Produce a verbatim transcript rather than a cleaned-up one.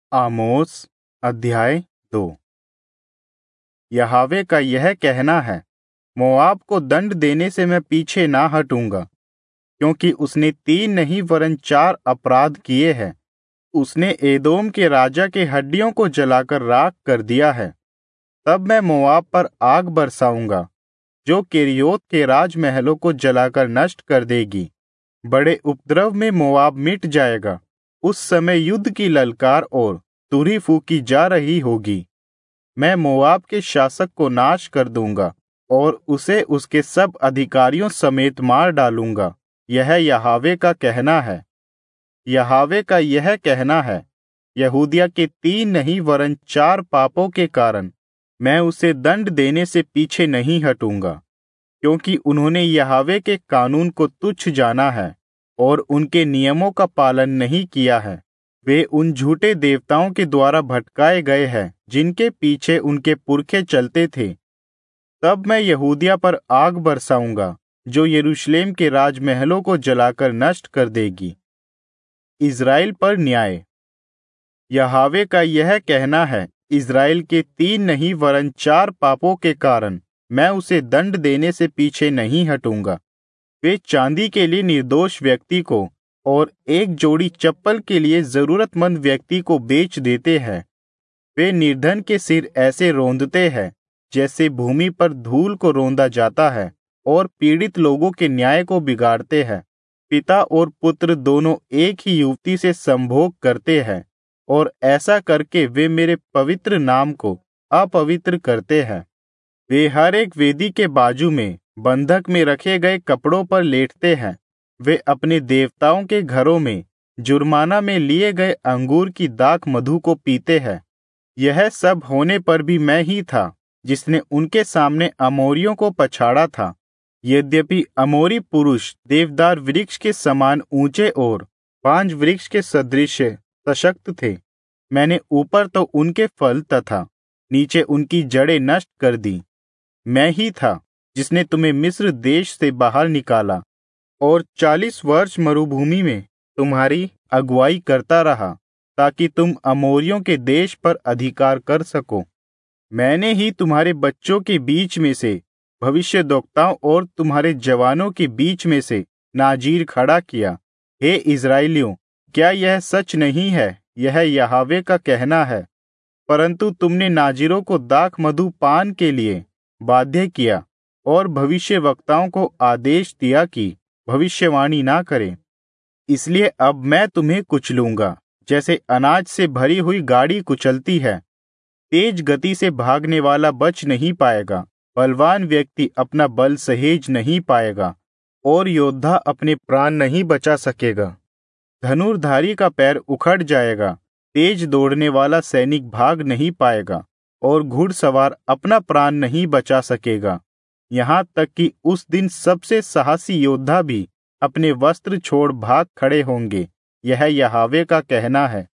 आमोस अध्याय दो। यहोवा का यह कहना है, मोआब को दंड देने से मैं पीछे ना हटूंगा, क्योंकि उसने तीन नहीं वरन चार अपराध किए हैं। उसने एदोम के राजा के हड्डियों को जलाकर राख कर दिया है। तब मैं मोआब पर आग बरसाऊंगा, जो केरियोत के राजमहलों को जलाकर नष्ट कर देगी। बड़े उपद्रव में मोआब मिट जाएगा। उस समय युद्ध की ललकार और तुरही फूकी जा रही होगी। मैं मोआब के शासक को नाश कर दूंगा और उसे उसके सब अधिकारियों समेत मार डालूंगा। यह यहोवा का कहना है। यहोवा का यह कहना है, यहूदिया के तीन नहीं वरन चार पापों के कारण मैं उसे दंड देने से पीछे नहीं हटूंगा, क्योंकि उन्होंने यहोवा के कानून को तुच्छ जाना है और उनके नियमों का पालन नहीं किया है। वे उन झूठे देवताओं के द्वारा भटकाए गए हैं, जिनके पीछे उनके पुरखे चलते थे। तब मैं यहूदिया पर आग बरसाऊंगा, जो यरूशलेम के राजमहलों को जलाकर नष्ट कर देगी। इज़राइल पर न्याय। यहोवा का यह कहना है, इज़राइल के तीन नहीं वरन चार पापों के कारण मैं उसे दंड देने से पीछे नहीं हटूंगा। वे चांदी के लिए निर्दोष व्यक्ति को और एक जोड़ी चप्पल के लिए जरूरतमंद व्यक्ति को बेच देते हैं। वे निर्धन के सिर ऐसे रौंदते हैं जैसे भूमि पर धूल को रौंदा जाता है, और पीड़ित लोगों के न्याय को बिगाड़ते हैं। पिता और पुत्र दोनों एक ही युवती से संभोग करते हैं, और ऐसा करके वे मेरे पवित्र नाम को अपवित्र करते हैं। वे हर एक वेदी के बाजू में बंधक में रखे गए कपड़ों पर लेटते हैं। वे अपने देवताओं के घरों में जुर्माना में लिए गए अंगूर की दाख मधु को पीते हैं। यह सब होने पर भी मैं ही था जिसने उनके सामने अमोरियों को पछाड़ा था। यद्यपि अमोरी पुरुष देवदार वृक्ष के समान ऊंचे और पांच वृक्ष के सदृश सशक्त थे, मैंने ऊपर तो उनके फल तथा नीचे उनकी जड़ें नष्ट कर दी। मैं ही था जिसने तुम्हें मिस्र देश से बाहर निकाला और चालीस वर्ष मरुभूमि में तुम्हारी अगुवाई करता रहा, ताकि तुम अमोरियों के देश पर अधिकार कर सको। मैंने ही तुम्हारे बच्चों के बीच में से भविष्यद्वक्ताओं और तुम्हारे जवानों के बीच में से नाजीर खड़ा किया। हे इज़राइलियों, क्या यह सच नहीं है? यह यहोवा का कहना है। परंतु तुमने नाजीरों को दाख मधु पान के लिए बाध्य किया और भविष्यवक्ताओं को आदेश दिया कि भविष्यवाणी ना करें। इसलिए अब मैं तुम्हें कुचलूंगा, जैसे अनाज से भरी हुई गाड़ी कुचलती है। तेज गति से भागने वाला बच नहीं पाएगा, बलवान व्यक्ति अपना बल सहेज नहीं पाएगा, और योद्धा अपने प्राण नहीं बचा सकेगा। धनुर्धारी का पैर उखड़ जाएगा, तेज दौड़ने वाला सैनिक भाग नहीं पाएगा, और घुड़सवार अपना प्राण नहीं बचा सकेगा। यहाँ तक कि उस दिन सबसे साहसी योद्धा भी अपने वस्त्र छोड़ भाग खड़े होंगे। यह यहोवा का कहना है।